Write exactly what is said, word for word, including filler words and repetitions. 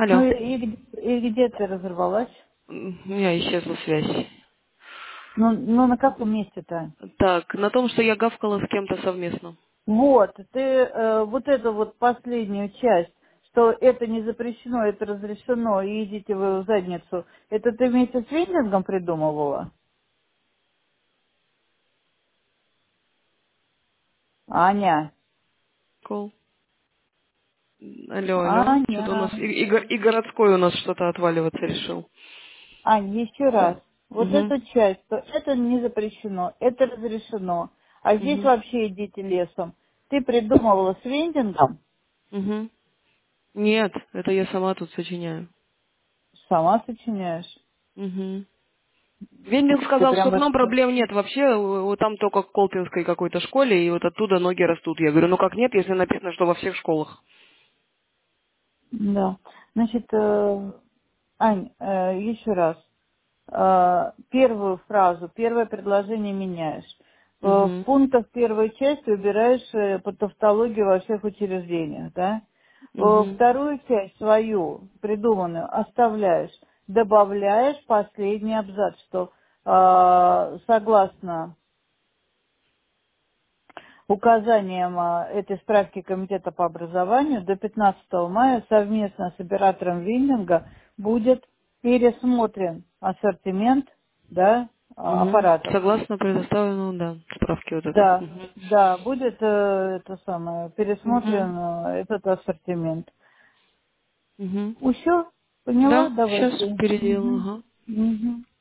Ну Алло. и, и где, и где ты разорвалась? М, У меня исчезла связь. Ну, ну на каком месте-то? Так, на том, что я гавкала с кем-то совместно. Вот, ты э, вот эту вот последнюю часть, что это не запрещено, это разрешено, и идите вы в задницу, это ты вместе с Виндингом придумывала? Аня, Кол. Алло, алло. Что-то у нас и, Аня. и го- и городской у нас что-то отваливаться решил. Ань, еще раз. Вот Угу. эту часть, что это не запрещено, это разрешено. А здесь Угу. вообще идите лесом. Ты придумывала с вендингом, Угу. Нет, это я сама тут сочиняю. сама сочиняешь. Угу. Вендинг Ты сказал, прям что к вот... нам проблем нет вообще, вот там только в Колпинской какой-то школе, и вот оттуда ноги растут. Я говорю, ну как нет, если написано, что во всех школах. Да. Значит, э, Ань, э, еще раз. Э, первую фразу, первое предложение меняешь. Э, В Угу. пунктах первой части убираешь э, по тавтологии во всех учреждениях, да? Э, Угу. Вторую часть свою, придуманную, оставляешь, добавляешь последний абзац, что э, согласно указанием а, этой справки Комитета по образованию до пятнадцатого мая совместно с оператором виндинга будет пересмотрен ассортимент, да, а, Угу. аппаратов. Согласно предоставленному, да, справке вот этой. Да, Угу. да, будет э, это самое, Угу. пересмотрен э, этот ассортимент. Угу. Все, поняла? Да, Давай сейчас ты. переделаю, Мгм. ага. Мгм.